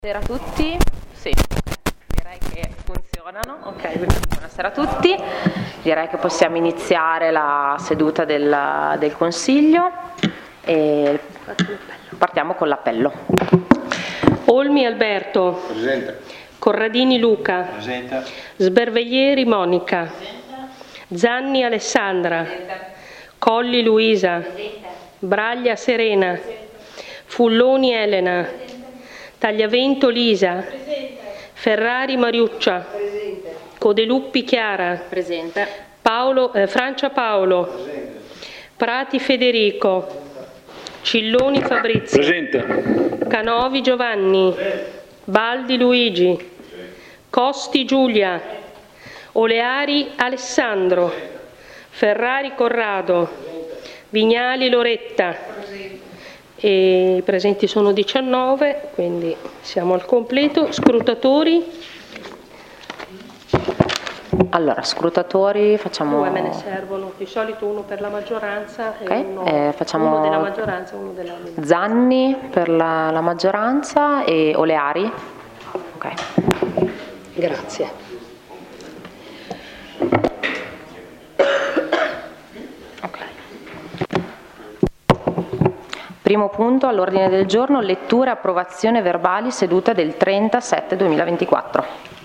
Buonasera a tutti, sì, direi che funzionano, ok, buonasera a tutti, direi che possiamo iniziare la seduta del Consiglio e partiamo con l'appello. Olmi Alberto. Presente. Corradini Luca. Presente. Sberveglieri Monica. Presente. Zanni Alessandra. Presente. Colli Luisa. Presente. Braglia Serena. Presente. Fulloni Elena. Presente. Tagliavento Lisa. Presente. Ferrari Mariuccia. Presente. Codeluppi Chiara. Presente. Francia Paolo. Presente. Prati Federico. Cilloni Fabrizio. Presente. Canovi Giovanni. Presente. Baldi Luigi. Presente. Costi Giulia. Oleari Alessandro. Presente. Ferrari Corrado. Presente. Vignali Loretta. Presente. E i presenti sono 19, quindi siamo al completo. Scrutatori? Allora, scrutatori facciamo... Due me ne servono, di solito uno per la maggioranza okay. e facciamo uno della maggioranza e uno della minoranza. Zanni per la maggioranza e Oleari? Ok. Grazie. Primo punto all'ordine del giorno, lettura e approvazione verbali seduta del 30/7/2024.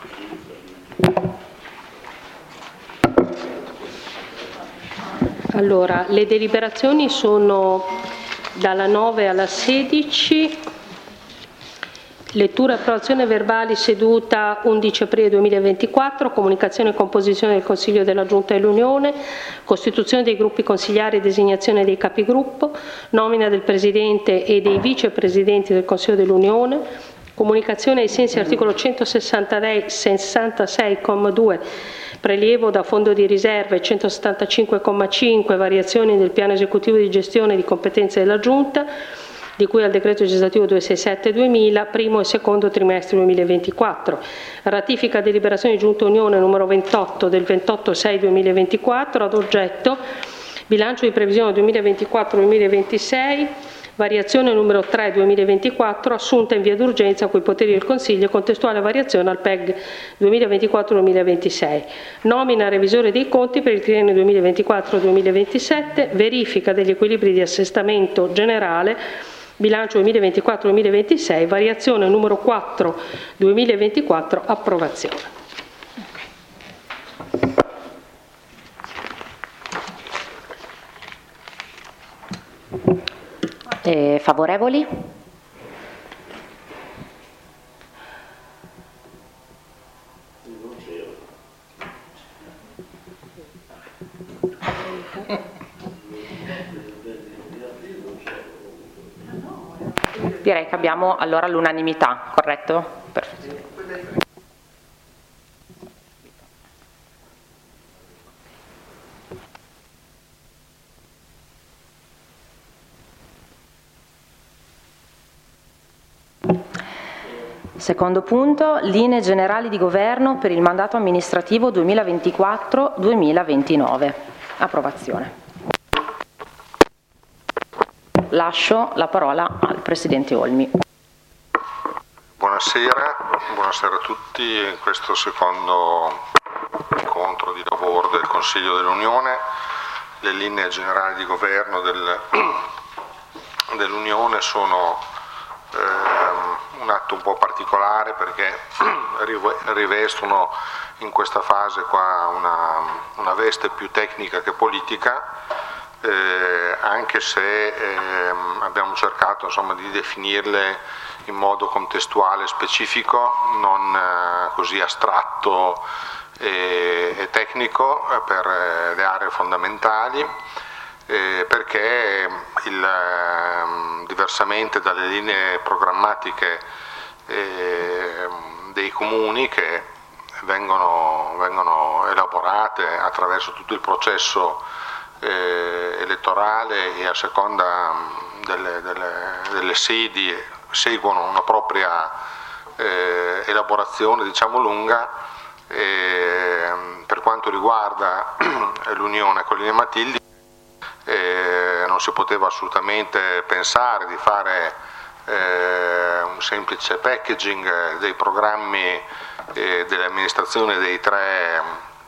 Allora, le deliberazioni sono dalla 9 alla 16. Lettura e approvazione verbali seduta 11 aprile 2024, comunicazione e composizione del Consiglio della Giunta dell'Unione, costituzione dei gruppi consigliari e designazione dei capigruppo, nomina del Presidente e dei Vicepresidenti del Consiglio dell'Unione, comunicazione ai sensi dell'articolo 166,2 prelievo da fondo di riserva e 175,5 variazioni del piano esecutivo di gestione di competenze della Giunta, di cui al decreto legislativo 267/2000, primo e secondo trimestre 2024. Ratifica deliberazione di Giunta Unione numero 28 del 28/6/2024, ad oggetto bilancio di previsione 2024-2026, variazione numero 3/2024, assunta in via d'urgenza a cui poteri del Consiglio, contestuale variazione al PEG 2024-2026. Nomina revisore dei conti per il triennio 2024-2027, verifica degli equilibri di assestamento generale, bilancio 2024-2026, variazione numero 4/2024, approvazione. Favorevoli? Direi che abbiamo allora l'unanimità, corretto? Perfetto. Secondo punto, linee generali di governo per il mandato amministrativo 2024-2029. Approvazione. Lascio la parola al Presidente Olmi. Buonasera a tutti. In questo secondo incontro di lavoro del Consiglio dell'Unione, le linee generali di governo dell'Unione sono un atto un po' particolare perché rivestono in questa fase qua una veste più tecnica che politica, anche se abbiamo cercato insomma di definirle in modo contestuale e specifico, non così astratto e tecnico per le aree fondamentali, perché diversamente dalle linee programmatiche dei comuni che vengono elaborate attraverso tutto il processo elettorale e a seconda delle sedi seguono una propria elaborazione, diciamo, lunga. Per quanto riguarda l'Unione Colline Matildi, non si poteva assolutamente pensare di fare un semplice packaging dei programmi dell'amministrazione dei tre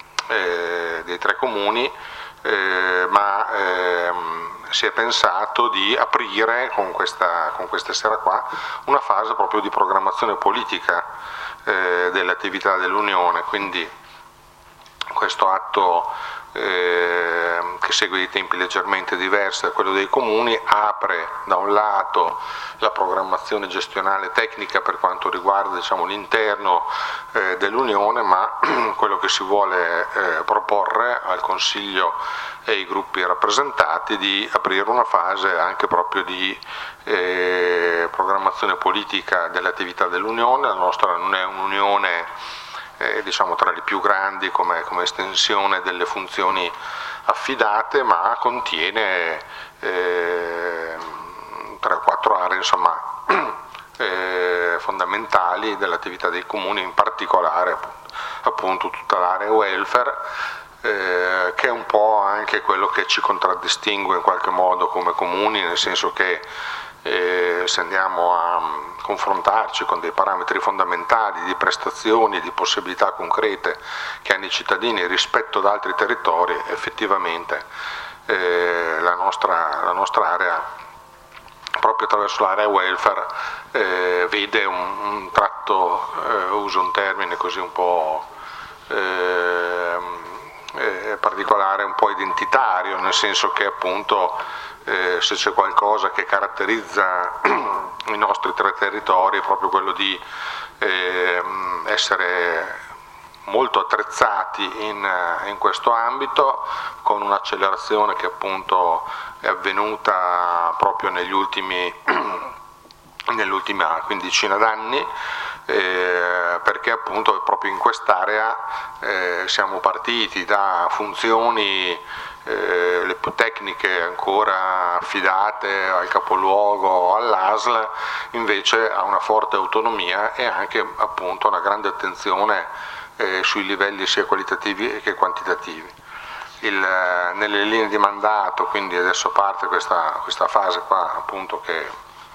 comuni, ma si è pensato di aprire con questa sera qua una fase proprio di programmazione politica delle attività dell'Unione, quindi questo atto che segue dei tempi leggermente diversi da quello dei comuni apre da un lato la programmazione gestionale tecnica per quanto riguarda, diciamo, l'interno dell'Unione, ma quello che si vuole proporre al Consiglio e ai gruppi rappresentati di aprire una fase anche proprio di programmazione politica delle attività dell'Unione. La nostra non è un'Unione diciamo tra le più grandi come estensione delle funzioni affidate, ma contiene 3 o 4 aree, insomma, fondamentali dell'attività dei comuni, in particolare appunto tutta l'area welfare, che è un po' anche quello che ci contraddistingue in qualche modo come comuni, nel senso che se andiamo a confrontarci con dei parametri fondamentali di prestazioni, di possibilità concrete che hanno i cittadini rispetto ad altri territori, effettivamente la nostra area, proprio attraverso l'area welfare, vede un tratto, uso un termine così un po' particolare, un po' identitario, nel senso che appunto se c'è qualcosa che caratterizza i nostri 3 territori è proprio quello di essere molto attrezzati in questo ambito, con un'accelerazione che appunto è avvenuta proprio nell'ultima quindicina d'anni, perché appunto proprio in quest'area siamo partiti da funzioni le più tecniche ancora affidate al capoluogo, all'ASL, invece a una forte autonomia e anche appunto una grande attenzione sui livelli sia qualitativi che quantitativi. Nelle linee di mandato, quindi adesso parte questa fase qua appunto che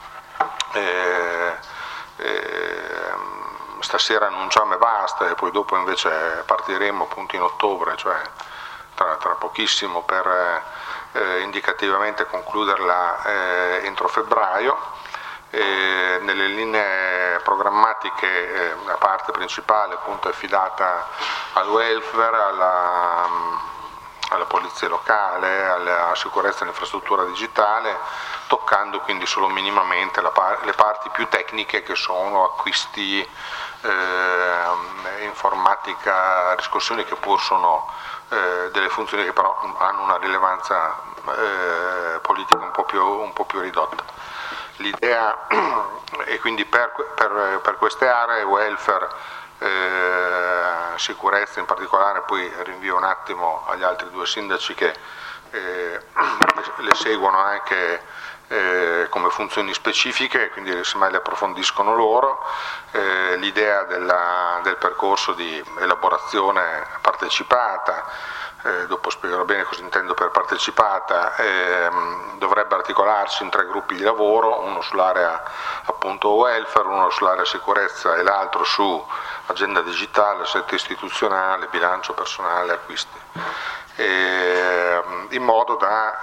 stasera annunciamo e basta, e poi dopo invece partiremo appunto in ottobre, cioè tra pochissimo, per indicativamente concluderla entro febbraio. Nelle linee programmatiche la parte principale appunto è affidata al welfare, alla polizia locale, alla sicurezza e all'infrastruttura digitale, toccando quindi solo minimamente le parti più tecniche, che sono acquisti, informatica, riscossioni, che pur sono delle funzioni che però hanno una rilevanza politica un po' più ridotta. L'idea è quindi per queste aree, welfare, sicurezza in particolare, poi rinvio un attimo agli altri 2 sindaci che le seguono anche come funzioni specifiche, quindi semmai le approfondiscono loro. L'idea del percorso di elaborazione partecipata, dopo spiegherò bene cosa intendo per partecipata, dovrebbe articolarsi in 3 gruppi di lavoro, uno sull'area appunto welfare, uno sull'area sicurezza e l'altro su agenda digitale, assetto istituzionale, bilancio personale, acquisti, in modo da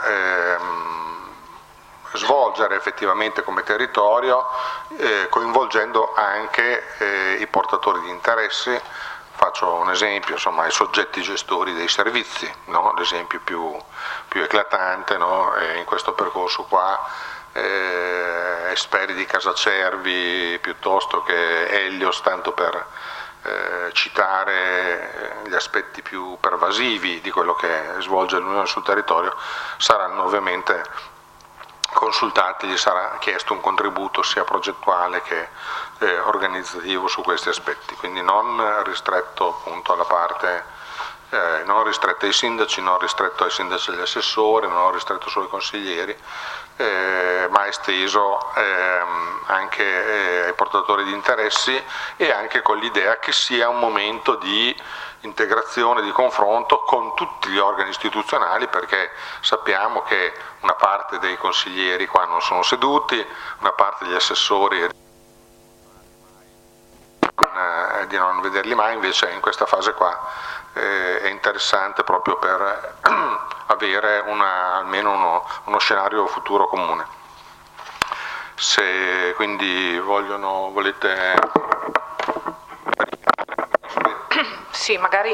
svolgere effettivamente come territorio, coinvolgendo anche i portatori di interessi. Faccio un esempio, insomma, i soggetti gestori dei servizi, no? L'esempio più eclatante, no? In questo percorso qua, Esperi di Casacervi piuttosto che Helios, tanto per citare gli aspetti più pervasivi di quello che svolge l'Unione sul territorio, saranno ovviamente consultati, gli sarà chiesto un contributo sia progettuale che organizzativo su questi aspetti, quindi non ristretto appunto alla parte non ristretto ai sindaci, non ristretto ai sindaci e agli assessori, non ristretto solo ai consiglieri, ma esteso anche ai portatori di interessi, e anche con l'idea che sia un momento di integrazione, di confronto con tutti gli organi istituzionali, perché sappiamo che una parte dei consiglieri qua non sono seduti, una parte degli assessori di non vederli mai, invece in questa fase qua è interessante proprio per avere almeno uno scenario futuro comune. Se quindi volete... Sì, magari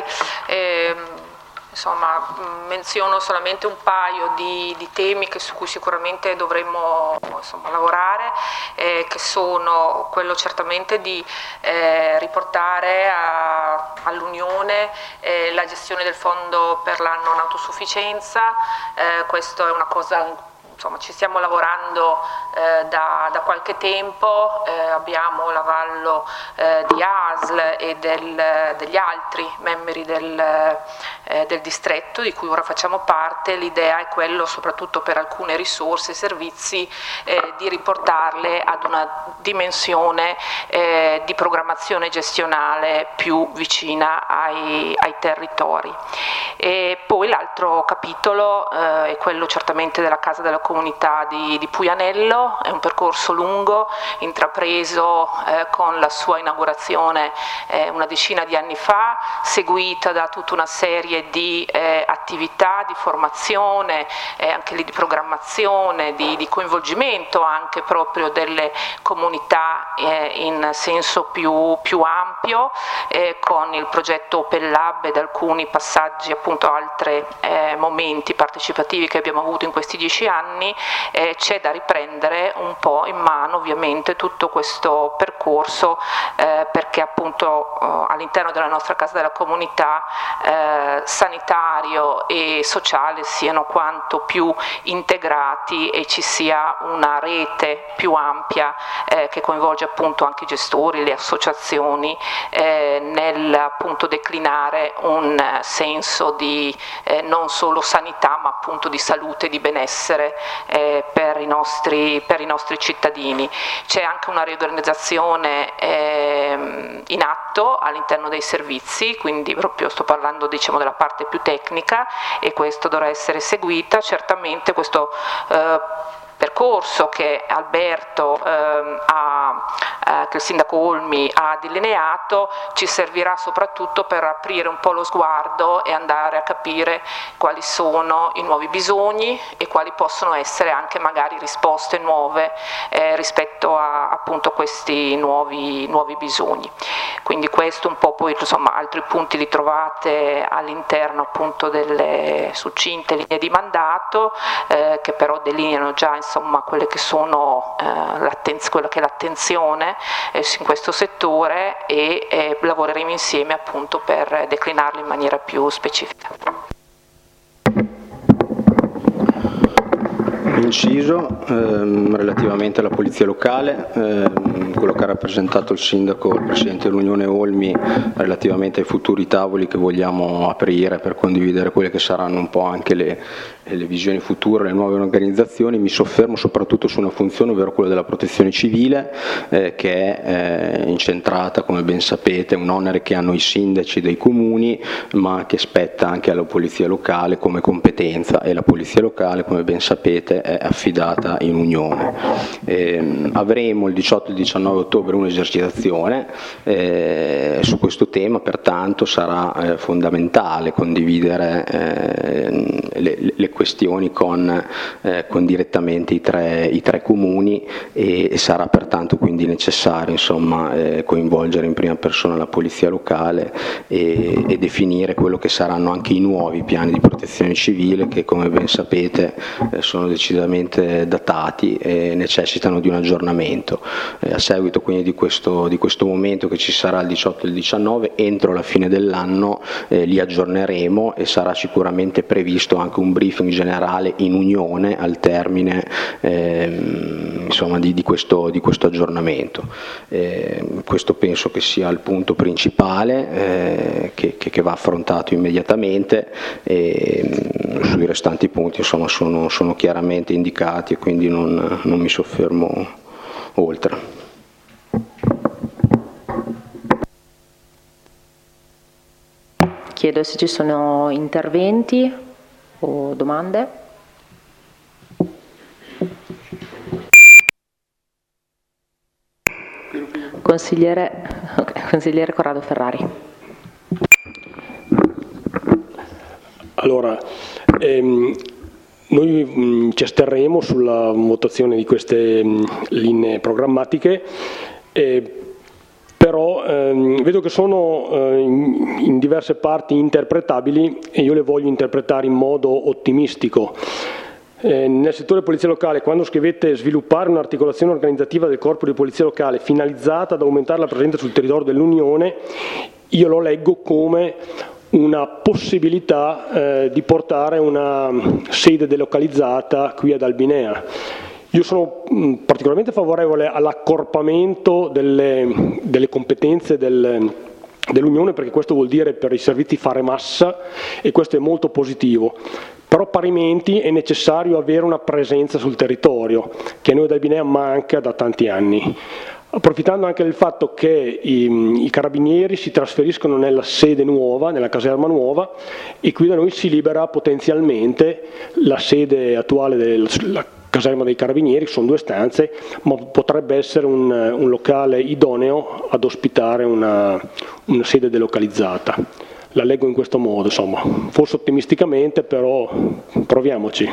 insomma, menziono solamente un paio di temi su cui sicuramente dovremmo lavorare, che sono quello certamente di riportare all'Unione la gestione del fondo per la non autosufficienza. Questo è una cosa, ci stiamo lavorando da qualche tempo, abbiamo l'avallo di ASL e degli altri membri del distretto di cui ora facciamo parte. L'idea è quello, soprattutto per alcune risorse e servizi, di riportarle ad una dimensione di programmazione gestionale più vicina ai territori. E poi l'altro capitolo è quello certamente della Casa della Comunità di Puianello. È un percorso lungo, intrapreso con la sua inaugurazione una decina di anni fa, seguita da tutta una serie di attività di formazione, anche lì di programmazione, di coinvolgimento anche proprio delle comunità in senso più ampio, con il progetto Open Lab ed alcuni passaggi, appunto altri momenti partecipativi che abbiamo avuto in questi 10 anni. C'è da riprendere un po' in mano ovviamente tutto questo percorso, perché appunto all'interno della nostra Casa della Comunità sanitario e sociale siano quanto più integrati e ci sia una rete più ampia che coinvolge appunto anche i gestori, le associazioni, nel appunto declinare un senso di non solo sanità ma appunto di salute e di benessere per i nostri cittadini. C'è anche una riorganizzazione in atto all'interno dei servizi, quindi proprio sto parlando della parte più tecnica, e questo dovrà essere seguita. Certamente questo percorso che Alberto che il sindaco Olmi ha delineato ci servirà soprattutto per aprire un po' lo sguardo e andare a capire quali sono i nuovi bisogni e quali possono essere anche magari risposte nuove rispetto a appunto questi nuovi bisogni. Quindi questo un po', poi altri punti li trovate all'interno appunto delle succinte linee di mandato, che però delineano già quelle che sono quella che è l'attenzione in questo settore, e lavoreremo insieme appunto per declinarlo in maniera più specifica. Inciso relativamente alla polizia locale, quello che ha rappresentato il sindaco, il presidente dell'Unione Olmi, relativamente ai futuri tavoli che vogliamo aprire per condividere quelle che saranno un po' anche le visioni future, le nuove organizzazioni. Mi soffermo soprattutto su una funzione, ovvero quella della protezione civile, che è incentrata, come ben sapete, un onere che hanno i sindaci dei comuni, ma che spetta anche alla polizia locale come competenza, e la polizia locale, come ben sapete, è affidata in Unione. Avremo il 18 e il 19 ottobre un'esercitazione su questo tema, pertanto sarà fondamentale condividere le questioni con direttamente i tre comuni, e sarà pertanto quindi necessario coinvolgere in prima persona la polizia locale e definire quello che saranno anche i nuovi piani di protezione civile, che come ben sapete sono decisamente completamente datati e necessitano di un aggiornamento. A seguito quindi di questo momento che ci sarà il 18 e il 19, entro la fine dell'anno li aggiorneremo e sarà sicuramente previsto anche un briefing generale in Unione al termine insomma, di questo aggiornamento. Questo penso che sia il punto principale che va affrontato immediatamente, e sui restanti punti insomma, sono chiaramente indicati e quindi non mi soffermo oltre. Chiedo se ci sono interventi o domande. Consigliere Corrado Ferrari. Allora, noi ci asterremo sulla votazione di queste linee programmatiche, però vedo che sono in diverse parti interpretabili e io le voglio interpretare in modo ottimistico. Nel settore polizia locale, quando scrivete sviluppare un'articolazione organizzativa del corpo di polizia locale finalizzata ad aumentare la presenza sul territorio dell'Unione, io lo leggo come una possibilità di portare una sede delocalizzata qui ad Albinea. Io sono particolarmente favorevole all'accorpamento delle competenze dell'Unione, perché questo vuol dire per i servizi fare massa e questo è molto positivo. Però parimenti è necessario avere una presenza sul territorio, che a noi ad Albinea manca da tanti anni. Approfittando anche del fatto che i carabinieri si trasferiscono nella sede nuova, nella caserma nuova, e qui da noi si libera potenzialmente la sede attuale della caserma dei carabinieri, sono 2 stanze, ma potrebbe essere un locale idoneo ad ospitare una sede delocalizzata. La leggo in questo modo, insomma, forse ottimisticamente, però proviamoci.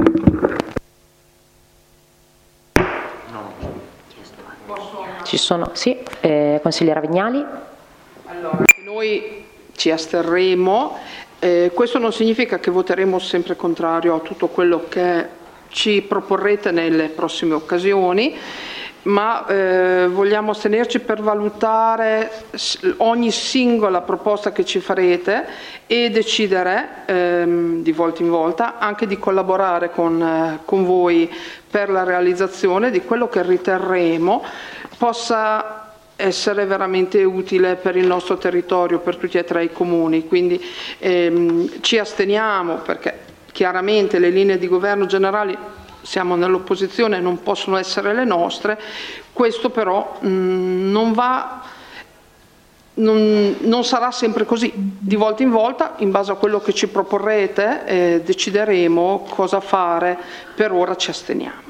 Ci sono, sì, consigliera Vignali. Allora, noi ci asterremo, questo non significa che voteremo sempre contrario a tutto quello che ci proporrete nelle prossime occasioni, ma vogliamo astenerci per valutare ogni singola proposta che ci farete e decidere di volta in volta anche di collaborare con voi per la realizzazione di quello che riterremo possa essere veramente utile per il nostro territorio, per tutti e 3 i comuni. Quindi ci asteniamo perché chiaramente le linee di governo generali, siamo nell'opposizione, non possono essere le nostre. Questo però non sarà sempre così. Di volta in volta, in base a quello che ci proporrete, decideremo cosa fare. Per ora ci asteniamo.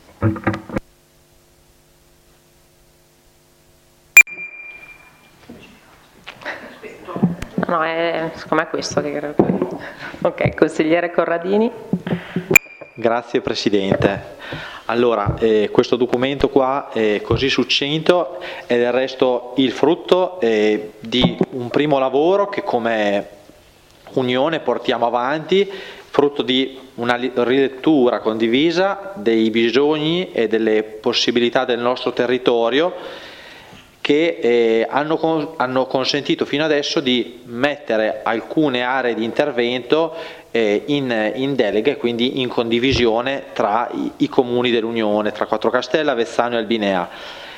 No, secondo me è questo che credo. Ok, consigliere Corradini. Grazie Presidente. Allora, questo documento qua è così succinto è del resto il frutto di un primo lavoro che come Unione portiamo avanti, frutto di una rilettura condivisa dei bisogni e delle possibilità del nostro territorio, che hanno consentito fino adesso di mettere alcune aree di intervento in delega e quindi in condivisione tra i comuni dell'Unione, tra Quattrocastella, Avezzano e Albinea.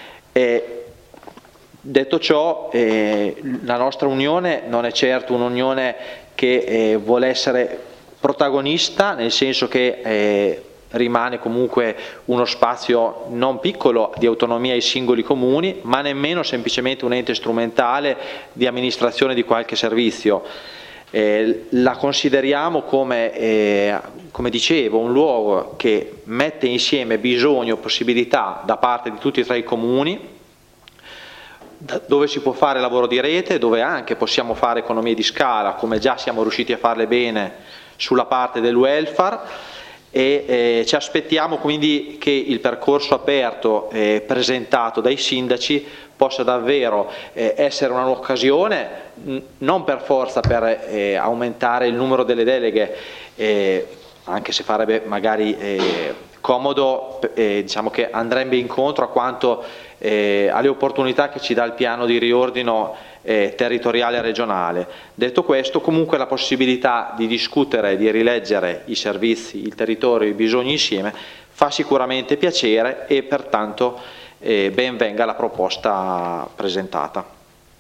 Detto ciò, la nostra Unione non è certo un'Unione che vuole essere protagonista, nel senso che rimane comunque uno spazio non piccolo di autonomia ai singoli comuni, ma nemmeno semplicemente un ente strumentale di amministrazione di qualche servizio. La consideriamo come dicevo, un luogo che mette insieme bisogno e possibilità da parte di tutti e 3 i comuni, dove si può fare lavoro di rete, dove anche possiamo fare economie di scala, come già siamo riusciti a farle bene sulla parte del welfare. E ci aspettiamo quindi che il percorso aperto presentato dai sindaci possa davvero essere un'occasione, non per forza per aumentare il numero delle deleghe, anche se farebbe magari comodo, diciamo che andrebbe incontro a quanto alle opportunità che ci dà il piano di riordino territoriale e regionale. Detto questo, comunque la possibilità di discutere, di rileggere i servizi, il territorio, i bisogni insieme fa sicuramente piacere e pertanto ben venga la proposta presentata.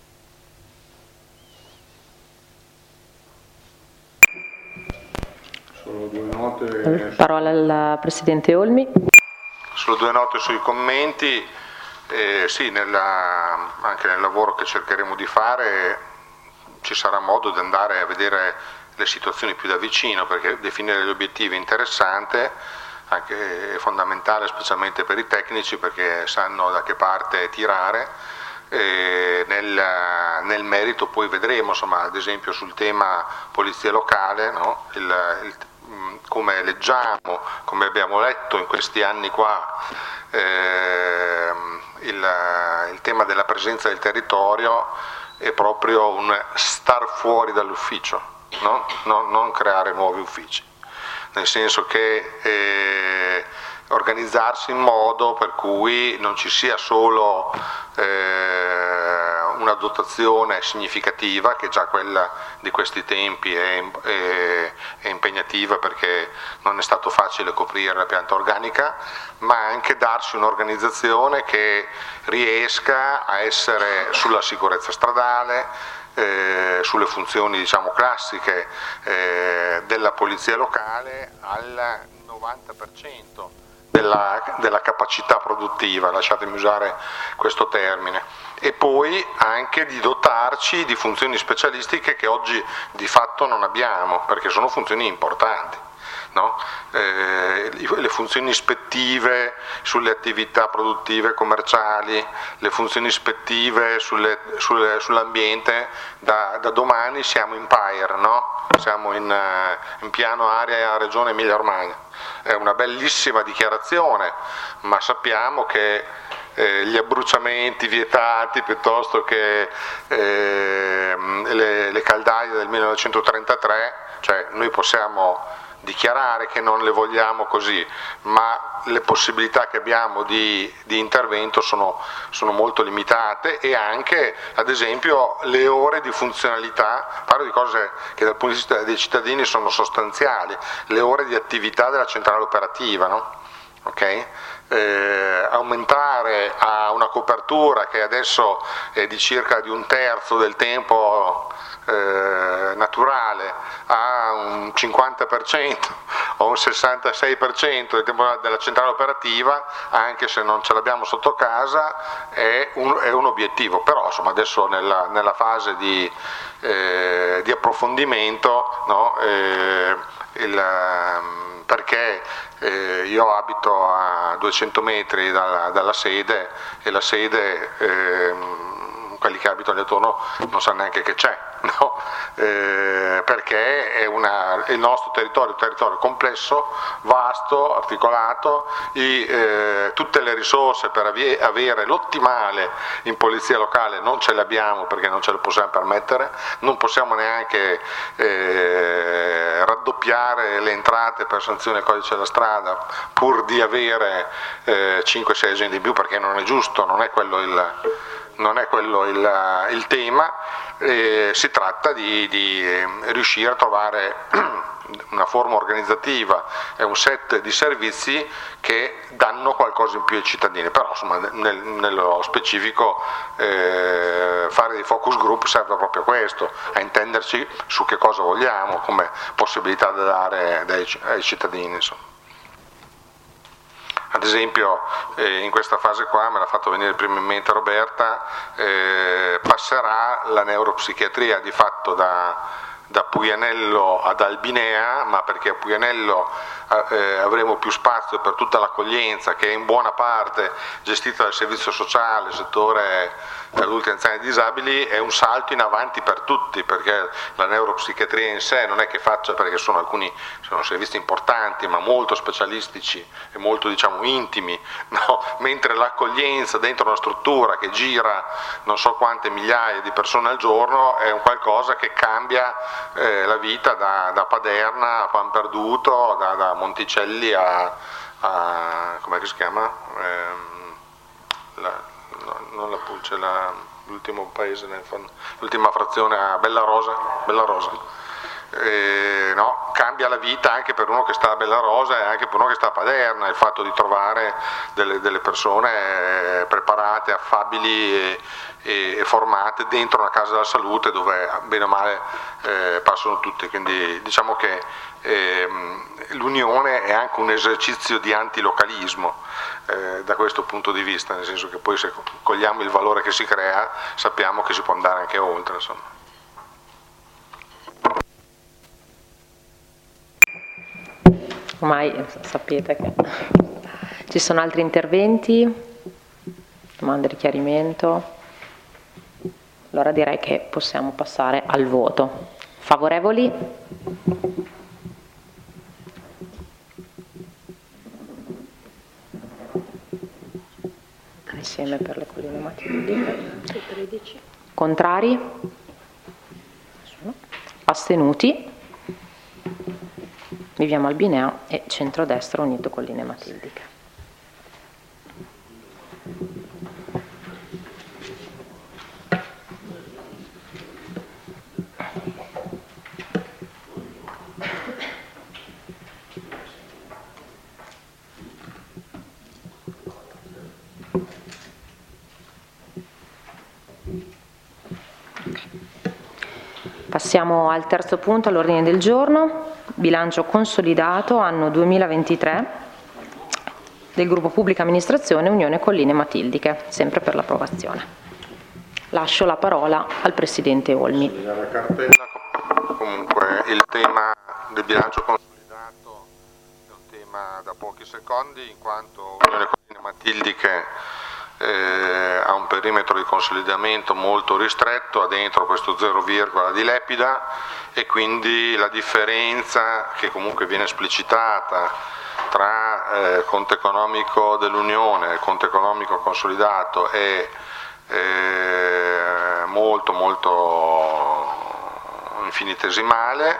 Solo due note. Parola al Presidente Olmi. Solo due note sui commenti. Sì, anche nel lavoro che cercheremo di fare ci sarà modo di andare a vedere le situazioni più da vicino, perché definire gli obiettivi è interessante, anche è fondamentale specialmente per i tecnici, perché sanno da che parte tirare. Nel merito poi vedremo, insomma, ad esempio sul tema polizia locale, no? Come leggiamo, come abbiamo letto in questi anni qua, il tema della presenza del territorio è proprio un star fuori dall'ufficio, no? Non creare nuovi uffici, nel senso che organizzarsi in modo per cui non ci sia solo una dotazione significativa, che già quella di questi tempi è impegnativa perché non è stato facile coprire la pianta organica, ma anche darsi un'organizzazione che riesca a essere sulla sicurezza stradale, sulle funzioni, diciamo, classiche della polizia locale al 90% della capacità produttiva, lasciatemi usare questo termine, e poi anche di dotarci di funzioni specialistiche che oggi di fatto non abbiamo, perché sono funzioni importanti. No? Le funzioni ispettive sulle attività produttive commerciali, le funzioni ispettive sull'ambiente, da domani siamo in PAIR, no? Siamo in piano area regione Emilia-Romagna. È una bellissima dichiarazione, ma sappiamo che gli abbruciamenti vietati piuttosto che le caldaie del 1933, cioè noi possiamo dichiarare che non le vogliamo così, ma le possibilità che abbiamo di intervento sono molto limitate, e anche ad esempio le ore di funzionalità, parlo di cose che dal punto di vista dei cittadini sono sostanziali, le ore di attività della centrale operativa, no? Okay? Aumentare a una copertura che adesso è di circa di un terzo del tempo naturale a un 50% o un 66% del tempo della centrale operativa, anche se non ce l'abbiamo sotto casa, è un obiettivo. Però insomma adesso nella fase di approfondimento, no, perché io abito a 200 metri dalla sede, e la sede quelli che abitano lì attorno non sanno neanche che c'è, no? Perché è il nostro territorio è un territorio complesso, vasto, articolato, tutte le risorse per avere l'ottimale in polizia locale non ce le abbiamo, perché non ce le possiamo permettere, non possiamo neanche raddoppiare le entrate per sanzione del codice della strada pur di avere 5-6 agenti in più, perché non è giusto, non è quello il tema. Si tratta di riuscire a trovare una forma organizzativa e un set di servizi che danno qualcosa in più ai cittadini, però insomma nello specifico fare dei focus group serve proprio a questo, a intenderci su che cosa vogliamo come possibilità da dare ai cittadini, insomma. Ad esempio in questa fase qua, me l'ha fatto venire prima in mente Roberta, passerà la neuropsichiatria di fatto da Puglianello ad Albinea, ma perché a Puglianello avremo più spazio per tutta l'accoglienza, che è in buona parte gestita dal servizio sociale, settore adulti, anziani e disabili. È un salto in avanti per tutti, perché la neuropsichiatria in sé non è che faccia, perché sono servizi importanti ma molto specialistici e molto, diciamo, intimi, no? Mentre l'accoglienza dentro una struttura che gira non so quante migliaia di persone al giorno è un qualcosa che cambia la vita da Paderna a Pan Perduto, da Monticelli a com'è che si chiama? Non la Pulce, l'ultimo paese, l'ultima frazione a Bellarosa. No, cambia la vita anche per uno che sta a Bellarosa e anche per uno che sta a Paderna, il fatto di trovare delle persone preparate, affabili e formate dentro una casa della salute dove bene o male passano tutti, quindi diciamo che l'unione è anche un esercizio di antilocalismo da questo punto di vista, nel senso che poi se cogliamo il valore che si crea sappiamo che si può andare anche oltre, insomma. Ormai sapete che ci sono altri interventi, domande di chiarimento. Allora direi che possiamo passare al voto. Favorevoli? Insieme per le colline Matildiche. 13. Contrari? Astenuti? Viviamo Albinea e Centrodestra Unito Colline Matildiche. Passiamo al terzo punto all'ordine del giorno, bilancio consolidato anno 2023 del gruppo Pubblica Amministrazione Unione Colline Matildiche, sempre per l'approvazione. Lascio la parola al Presidente Olmi. La cartella, comunque il tema del bilancio consolidato è un tema da pochi secondi, in quanto Unione Colline Matildiche ha un perimetro di consolidamento molto ristretto, ha dentro questo 0, di Lepida, e quindi la differenza che comunque viene esplicitata tra conto economico dell'Unione e conto economico consolidato è molto infinitesimale,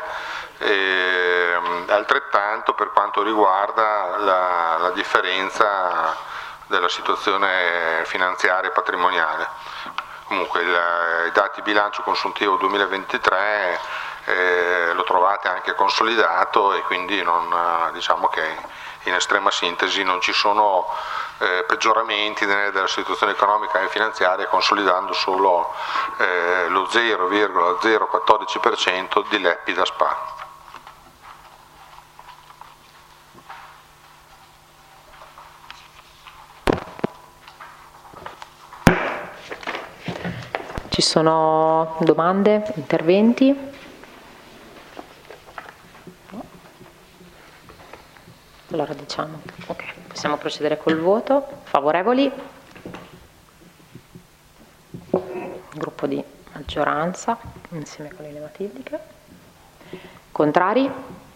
altrettanto per quanto riguarda la differenza della situazione finanziaria e patrimoniale. Comunque i dati bilancio consuntivo 2023 lo trovate anche consolidato e quindi diciamo che in estrema sintesi non ci sono peggioramenti della situazione economica e finanziaria, consolidando solo lo 0,014% di Lepida SpA. Ci sono domande, interventi? Allora diciamo, ok, possiamo procedere col voto. Favorevoli? Gruppo di maggioranza, insieme con le Matildiche. Contrari?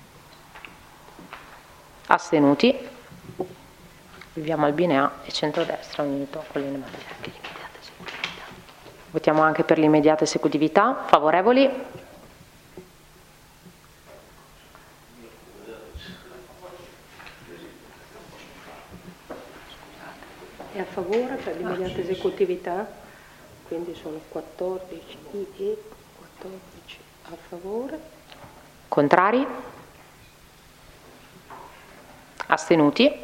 Astenuti? Viviamo Albinea e Centrodestra Unito con le Matildiche. Votiamo anche per l'immediata esecutività. Favorevoli? È a favore per l'immediata esecutività, quindi sono 14 e 14 a favore. Contrari? Astenuti?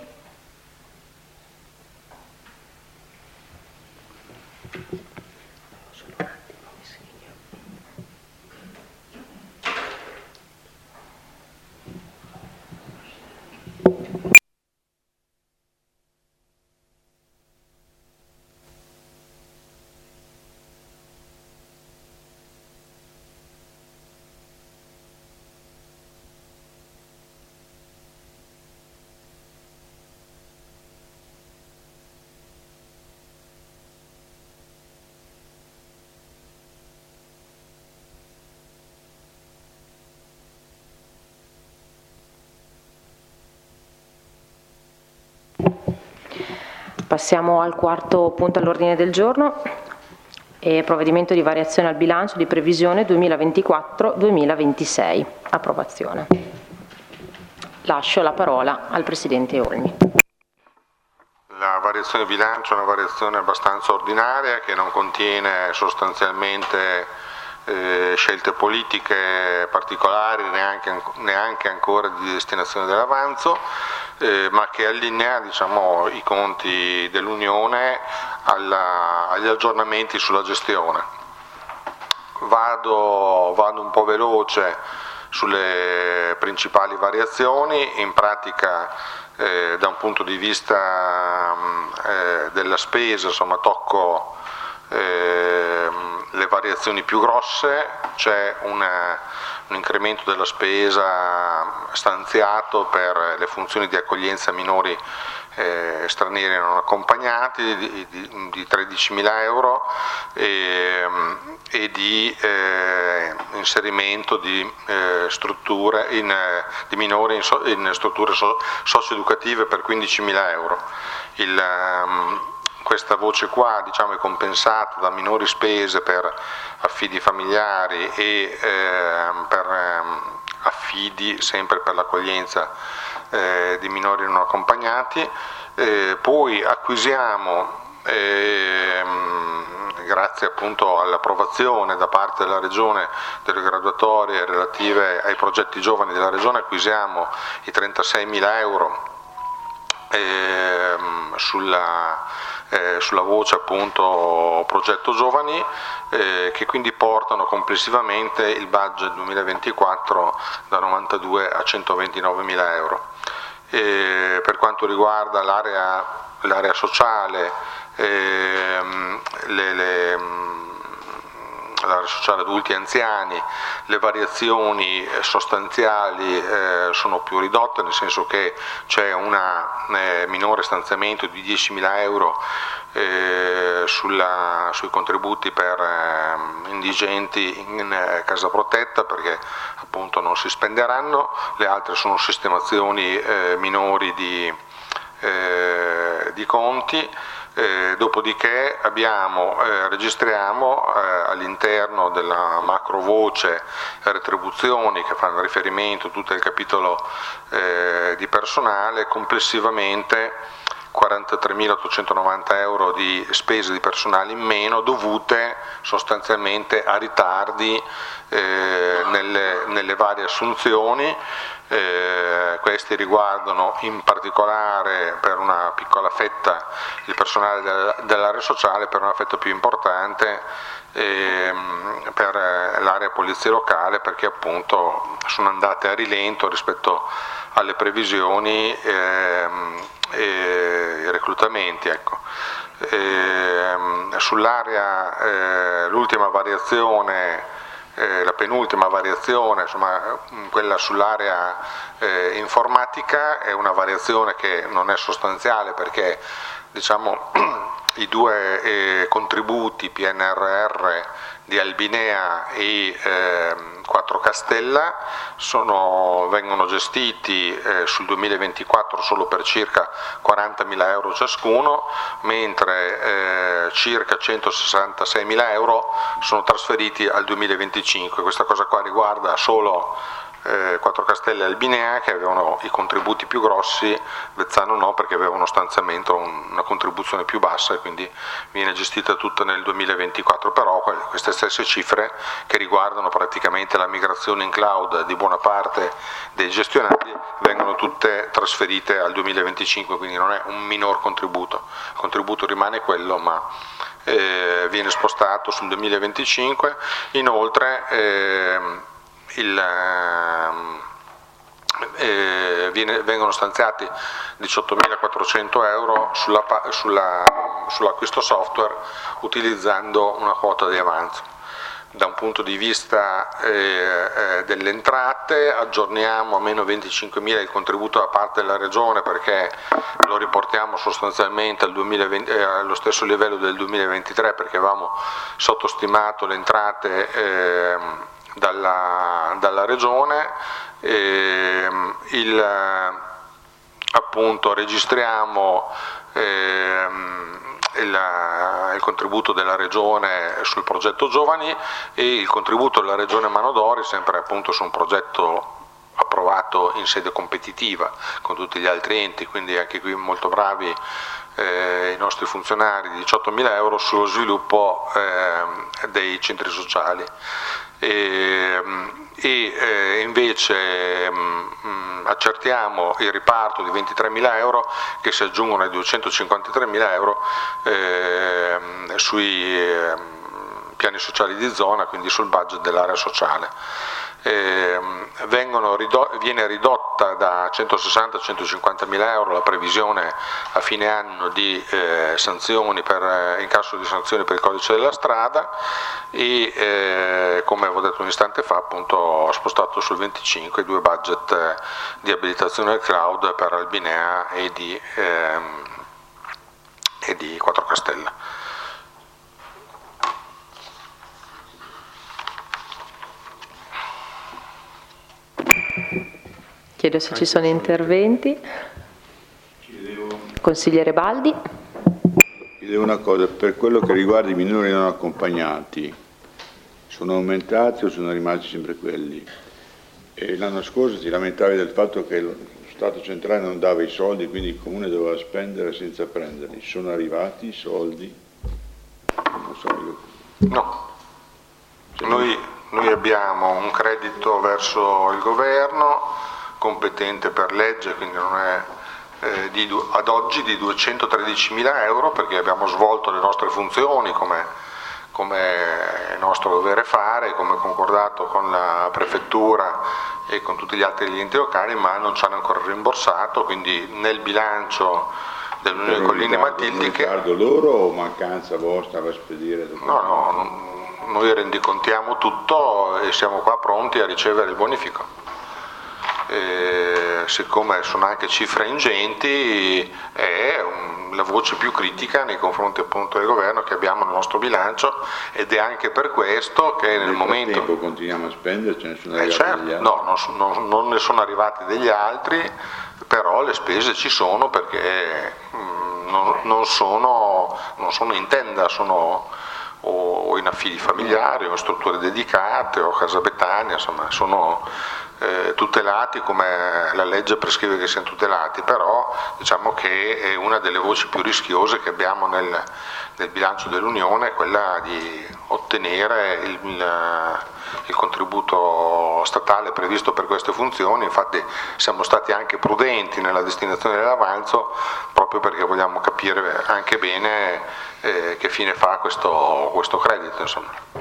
Passiamo al quarto punto all'ordine del giorno, provvedimento di variazione al bilancio di previsione 2024-2026. Approvazione. lascio la parola al Presidente Olmi. La variazione di bilancio è una variazione abbastanza ordinaria che non contiene sostanzialmente scelte politiche particolari, neanche ancora di destinazione dell'avanzo, ma che allinea, diciamo, i conti dell'Unione agli aggiornamenti sulla gestione. Vado un po' veloce sulle principali variazioni. In pratica, da un punto di vista della spesa, insomma, tocco le variazioni più grosse. C'è un incremento della spesa stanziato per le funzioni di accoglienza minori stranieri non accompagnati di 13.000 euro e di inserimento di strutture di minori in strutture socio-educative per 15.000 euro. Questa voce qua, diciamo, è compensata da minori spese per affidi familiari e per affidi sempre per l'accoglienza di minori non accompagnati. Poi acquisiamo, grazie appunto all'approvazione da parte della Regione delle graduatorie relative ai progetti giovani della Regione, acquisiamo i 36.000 euro sulla voce appunto progetto giovani, che quindi portano complessivamente il budget 2024 da 92 a 129.000 euro. Per quanto riguarda l'area sociale, l'area sociale adulti e anziani, le variazioni sostanziali sono più ridotte, nel senso che c'è un minore stanziamento di 10.000 euro sui contributi per indigenti in casa protetta, perché appunto non si spenderanno. Le altre sono sistemazioni minori di conti. Dopodiché registriamo all'interno della macro voce retribuzioni, che fanno riferimento a tutto il capitolo di personale, complessivamente 43.890 euro di spese di personale in meno, dovute sostanzialmente a ritardi nelle varie assunzioni. Questi riguardano in particolare, per una piccola fetta, il personale dell'area sociale, per una fetta più importante per l'area polizia locale, perché appunto sono andate a rilento rispetto alle previsioni e i reclutamenti, ecco. Sull'area, l'ultima variazione, la penultima variazione, insomma, quella sull'area informatica, è una variazione che non è sostanziale, perché, diciamo, i due contributi PNRR di Albinea e 4 Castella vengono gestiti sul 2024 solo per circa 40.000 euro ciascuno, mentre circa 166.000 euro sono trasferiti al 2025. Questa cosa qua riguarda solo 4 Castella e Albinea, che avevano i contributi più grossi. Vezzano no, perché aveva uno stanziamento, una contribuzione più bassa, e quindi viene gestita tutta nel 2024. Però queste stesse cifre, che riguardano praticamente la migrazione in cloud di buona parte dei gestionali, vengono tutte trasferite al 2025, quindi non è un minor contributo. Il contributo rimane quello, ma viene spostato sul 2025. Inoltre vengono stanziati 18.400 euro sull'acquisto software, utilizzando una quota di avanzo. Da un punto di vista delle entrate, aggiorniamo a meno 25.000 il contributo da parte della Regione, perché lo riportiamo sostanzialmente allo stesso livello del 2023, perché avevamo sottostimato le entrate dalla Regione. Appunto registriamo il contributo della Regione sul progetto giovani e il contributo della Regione Manodori, sempre appunto su un progetto approvato in sede competitiva con tutti gli altri enti, quindi anche qui molto bravi i nostri funzionari, di 18.000 euro sullo sviluppo dei centri sociali. Invece accertiamo il riparto di 23.000 euro che si aggiungono ai 253.000 euro sui piani sociali di zona, quindi sul budget dell'area sociale. Viene ridotta da 160 a 150.000 euro la previsione a fine anno di sanzioni in caso di sanzioni per il codice della strada e come avevo detto un istante fa, appunto, ho spostato sul 25 i 2 budget di abilitazione al cloud per Albinea e di Quattro Castella. Chiedo se ci sono interventi. Consigliere Baldi. Chiedevo una cosa, per quello che riguarda i minori non accompagnati, sono aumentati o sono rimasti sempre quelli? E l'anno scorso ti lamentavi del fatto che lo Stato centrale non dava i soldi, quindi il Comune doveva spendere senza prenderli. Sono arrivati i soldi? Non so io. No. Noi abbiamo un credito verso il governo competente per legge, quindi non è ad oggi di 213.000 euro, perché abbiamo svolto le nostre funzioni come è nostro dovere fare, come concordato con la prefettura e con tutti gli altri enti locali, ma non ci hanno ancora rimborsato, quindi nel bilancio dell'Unione Colline Matildiche. Ritardo loro o mancanza vostra da spedire? No, noi rendicontiamo tutto e siamo qua pronti a ricevere il bonifico. Siccome sono anche cifre ingenti, è la voce più critica nei confronti appunto del governo che abbiamo nel nostro bilancio, ed è anche per questo che nel momento continuiamo a spendere, ce ne sono arrivati degli altri? No, non ne sono arrivati degli altri, però le spese ci sono, perché non sono in tenda, sono o in affidi familiari o in strutture dedicate o casa Betania, insomma sono tutelati come la legge prescrive che siano tutelati, però diciamo che è una delle voci più rischiose che abbiamo nel bilancio dell'Unione, quella di ottenere il contributo statale previsto per queste funzioni. Infatti siamo stati anche prudenti nella destinazione dell'avanzo, proprio perché vogliamo capire anche bene che fine fa questo credito, insomma.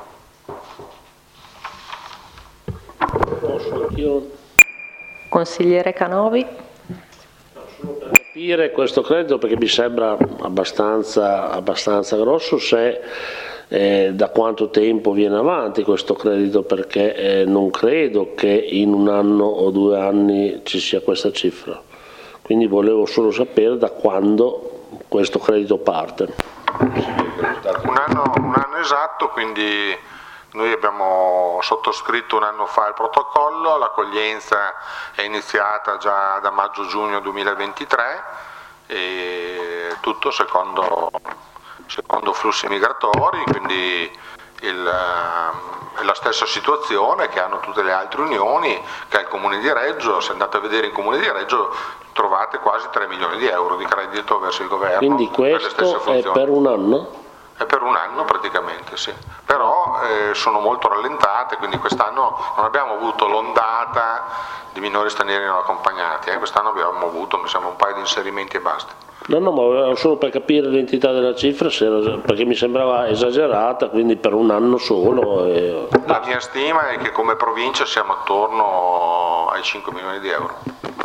Consigliere Canovi. Solo per capire questo credito, perché mi sembra abbastanza grosso, se da quanto tempo viene avanti questo credito, perché non credo che in 1 anno o 2 anni ci sia questa cifra, quindi volevo solo sapere da quando questo credito parte. Un anno esatto, quindi noi abbiamo sottoscritto 1 anno fa il protocollo, l'accoglienza è iniziata già da maggio-giugno 2023 e tutto secondo flussi migratori, quindi è la stessa situazione che hanno tutte le altre unioni, che ha il Comune di Reggio. Se andate a vedere il Comune di Reggio trovate quasi 3 milioni di euro di credito verso il governo. Quindi questo è per 1 anno? È per 1 anno praticamente, sì. Però sono molto rallentate, quindi quest'anno non abbiamo avuto l'ondata di minori stranieri non accompagnati, quest'anno abbiamo avuto, mi sembra, un paio di inserimenti e basta. No, ma solo per capire l'entità della cifra, perché mi sembrava esagerata, quindi per 1 anno solo. La mia stima è che come provincia siamo attorno ai 5 milioni di euro.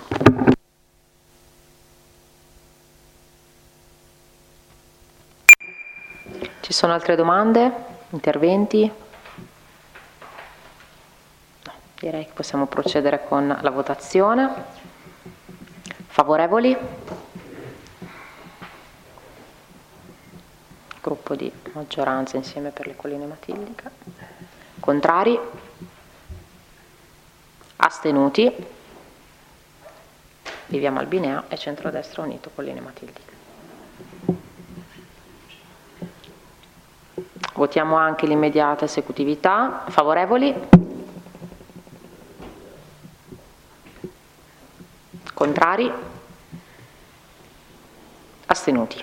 Ci sono altre domande? Interventi? No, direi che possiamo procedere con la votazione. Favorevoli? Gruppo di maggioranza Insieme per le Colline Matildiche. Contrari? Astenuti? Viviamo Albinea e Centrodestra Unito Colline Matildiche. Votiamo anche l'immediata esecutività. Favorevoli? Contrari? Astenuti?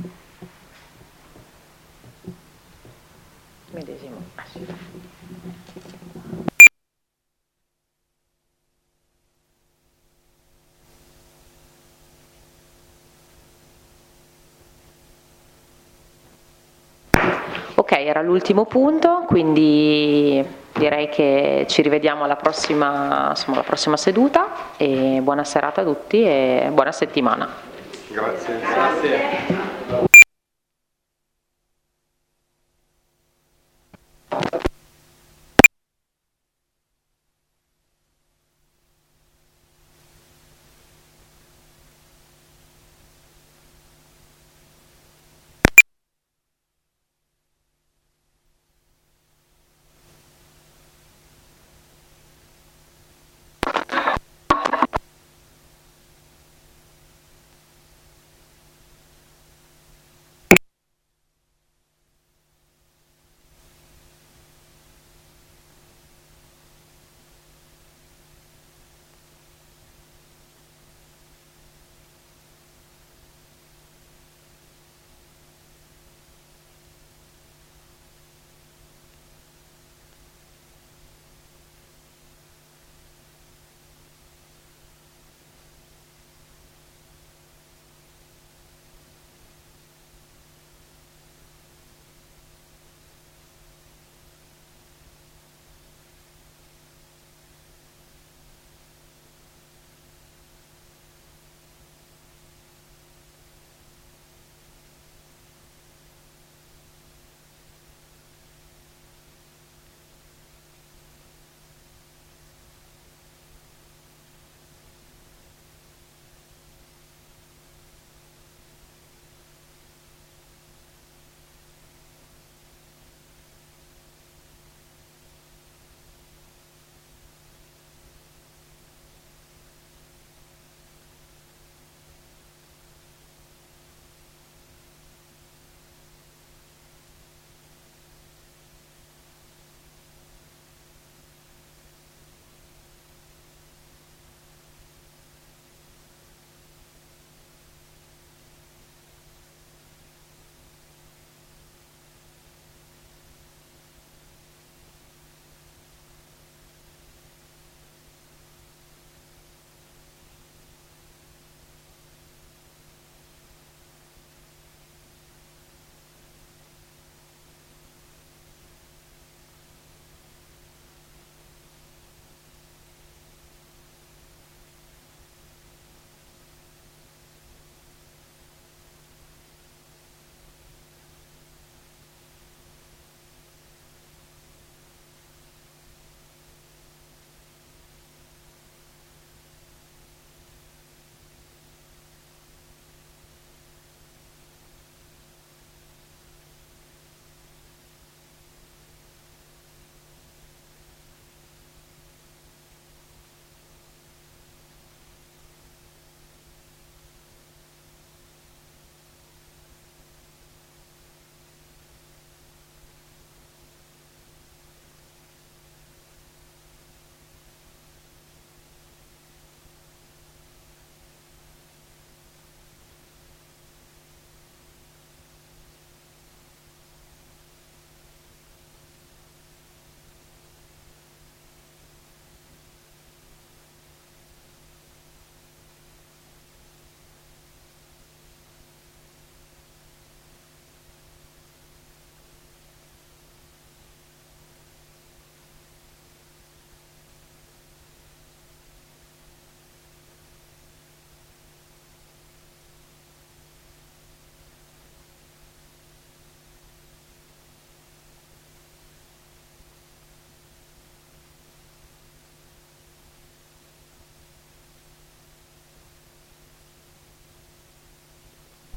Medesimo. Ok, era l'ultimo punto, quindi direi che ci rivediamo alla prossima seduta e buona serata a tutti e buona settimana. Grazie.